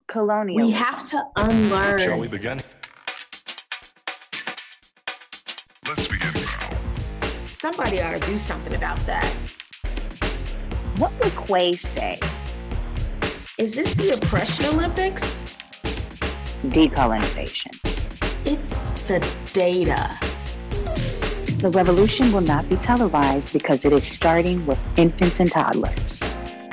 colonialism. We have to unlearn. Shall we begin? Let's begin now. Somebody ought to do something about that. What would Quay say? Is this the oppression Olympics? Decolonization. It's the data. The revolution will not be televised because it is starting with infants and toddlers.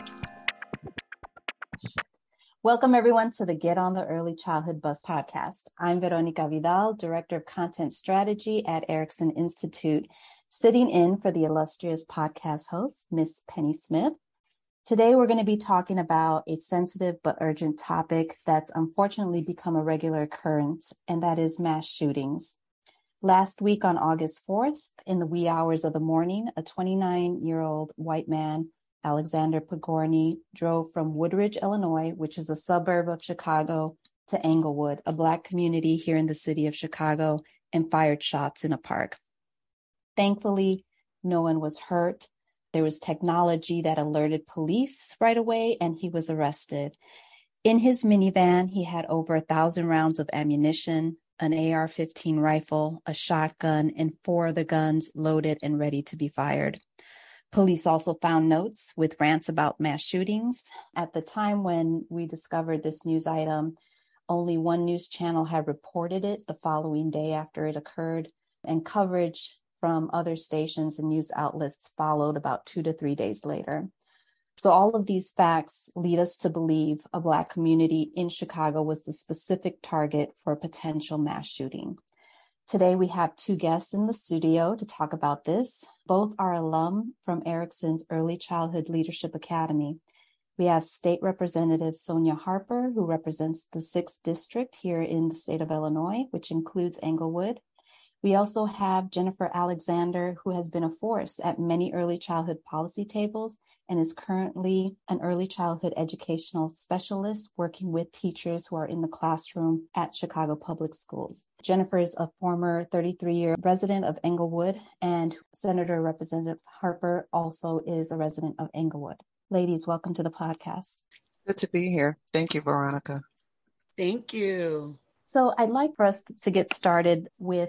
Welcome, everyone, to the Get on the Early Childhood Bus podcast. I'm Veronica Vidal, Director of Content Strategy at Erickson Institute, sitting in for the illustrious podcast host, Miss Penny Smith. Today, we're going to be talking about a sensitive but urgent topic that's unfortunately become a regular occurrence, and that is mass shootings. Last week on August 4th, in the wee hours of the morning, a 29-year-old white man, Alexander Pogorny, drove from Woodridge, Illinois, which is a suburb of Chicago, to Englewood, a Black community here in the city of Chicago, and fired shots in a park. Thankfully, no one was hurt. There was technology that alerted police right away, and he was arrested. In his minivan, he had over 1,000 rounds of ammunition, an AR-15 rifle, a shotgun, and 4 of the guns loaded and ready to be fired. Police also found notes with rants about mass shootings. At the time when we discovered this news item, only one news channel had reported it the following day after it occurred, and coverage from other stations and news outlets followed about 2 to 3 days later. So all of these facts lead us to believe a Black community in Chicago was the specific target for a potential mass shooting. Today, we have 2 guests in the studio to talk about this. Both are alum from Erickson's Early Childhood Leadership Academy. We have State Representative Sonia Harper, who represents the 6th District here in the state of Illinois, which includes Englewood. We also have Jennifer Alexander, who has been a force at many early childhood policy tables and is currently an early childhood educational specialist working with teachers who are in the classroom at Chicago Public Schools. Jennifer is a former 33-year resident of Englewood, and Senator Representative Harper also is a resident of Englewood. Ladies, welcome to the podcast. Good to be here. Thank you, Veronica. Thank you. So I'd like for us to get started with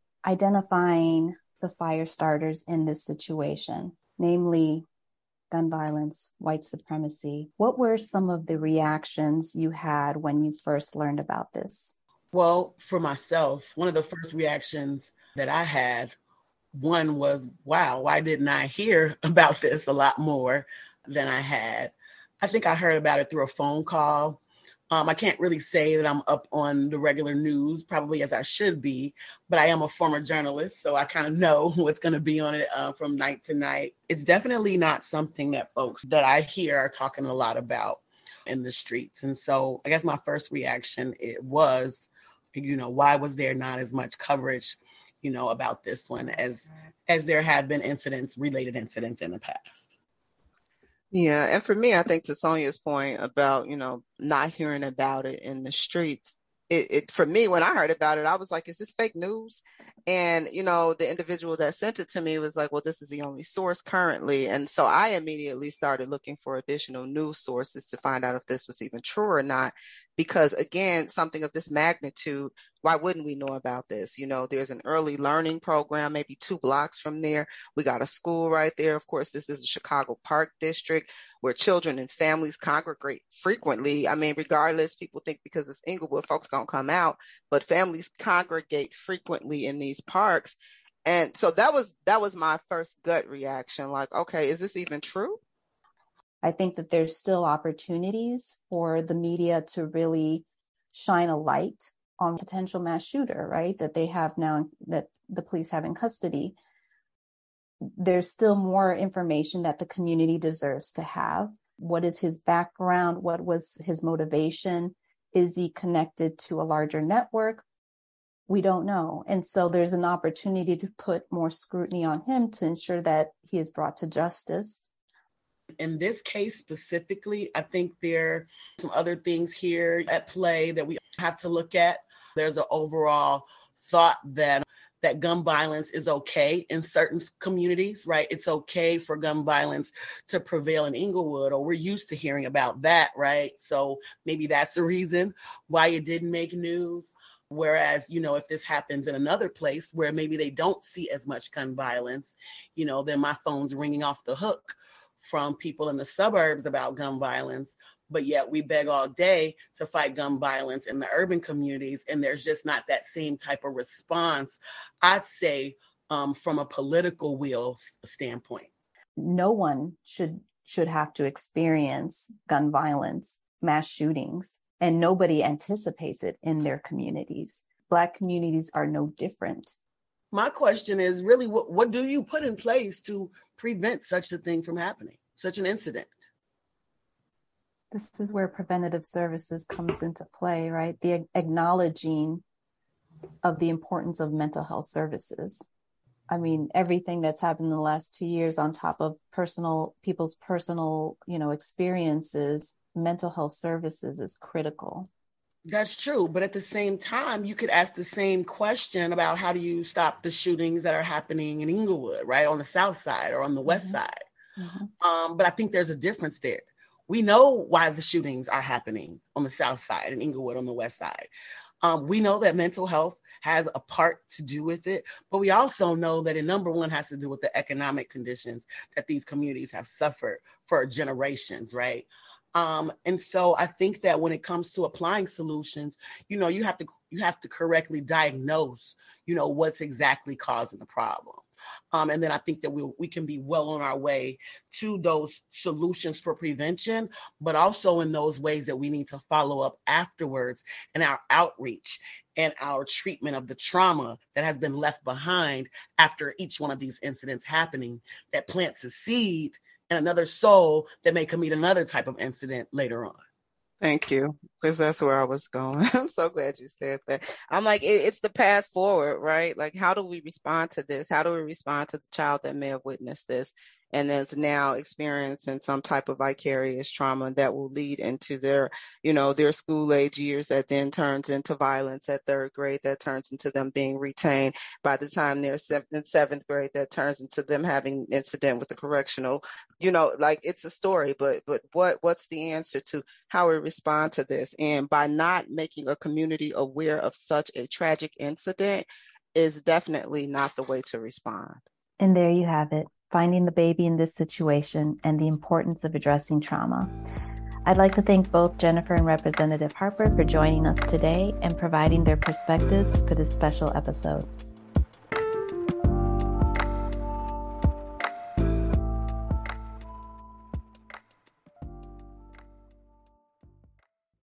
identifying the fire starters in this situation, namely gun violence, white supremacy. What were some of the reactions you had when you first learned about this? Well, for myself, one of the first reactions that I had, one was, wow, why didn't I hear about this a lot more than I had? I think I heard about it through a phone call. I can't really say that I'm up on the regular news, probably as I should be, but I am a former journalist, so I kind of know what's going to be on it from night to night. It's definitely not something that folks that I hear are talking a lot about in the streets. And so I guess my first reaction, it was, why was there not as much coverage, about this one as there have been related incidents in the past? Yeah. And for me, I think to Sonia's point about, not hearing about it in the streets, it for me, when I heard about it, I was like, is this fake news? And, the individual that sent it to me was like, well, this is the only source currently. And so I immediately started looking for additional news sources to find out if this was even true or not. Because again, something of this magnitude, why wouldn't we know about this? There's an early learning program, maybe 2 blocks from there. We got a school right there. Of course, this is the Chicago Park District where children and families congregate frequently. I mean, regardless, people think because it's Englewood, folks don't come out, but families congregate frequently in these parks. And so that was my first gut reaction. Like, okay, is this even true? I think that there's still opportunities for the media to really shine a light on potential mass shooter, right? That they have now, that the police have in custody. There's still more information that the community deserves to have. What is his background? What was his motivation? Is he connected to a larger network? We don't know. And so there's an opportunity to put more scrutiny on him to ensure that he is brought to justice. In this case specifically, I think there are some other things here at play that we have to look at. There's an overall thought that that gun violence is okay in certain communities, right? It's okay for gun violence to prevail in Inglewood, or we're used to hearing about that, right? So maybe that's the reason why it didn't make news. Whereas, if this happens in another place where maybe they don't see as much gun violence, then my phone's ringing off the hook from people in the suburbs about gun violence. But yet we beg all day to fight gun violence in the urban communities. And there's just not that same type of response, I'd say, from a political will standpoint. No one should have to experience gun violence, mass shootings, and nobody anticipates it in their communities. Black communities are no different. My question is really, what do you put in place to prevent such a thing from happening, such an incident? This is where preventative services comes into play, right? The acknowledging of the importance of mental health services. I mean, everything that's happened in the last 2 years on top of people's personal, experiences, mental health services is critical. That's true. But at the same time, you could ask the same question about how do you stop the shootings that are happening in Inglewood, right? On the South Side or on the West Side. Mm-hmm. But I think there's a difference there. We know why the shootings are happening on the South Side and Inglewood on the West Side. We know that mental health has a part to do with it, but we also know that it, number one, has to do with the economic conditions that these communities have suffered for generations, right? And so I think that when it comes to applying solutions, you have to correctly diagnose, what's exactly causing the problem. And then I think that we can be well on our way to those solutions for prevention, but also in those ways that we need to follow up afterwards in our outreach and our treatment of the trauma that has been left behind after each one of these incidents happening, that plants a seed and another soul that may commit another type of incident later on. Thank you, because that's where I was going. I'm so glad you said that. I'm like, it's the path forward, right? Like, how do we respond to this? How do we respond to the child that may have witnessed this and is now experiencing some type of vicarious trauma that will lead into their school age years, that then turns into violence at third grade, that turns into them being retained by the time they're in seventh grade, that turns into them having an incident with the correctional, like it's a story, but what's the answer to how we respond to this? And by not making a community aware of such a tragic incident is definitely not the way to respond. And there you have it. Finding the baby in this situation and the importance of addressing trauma. I'd like to thank both Jennifer and Representative Harper for joining us today and providing their perspectives for this special episode.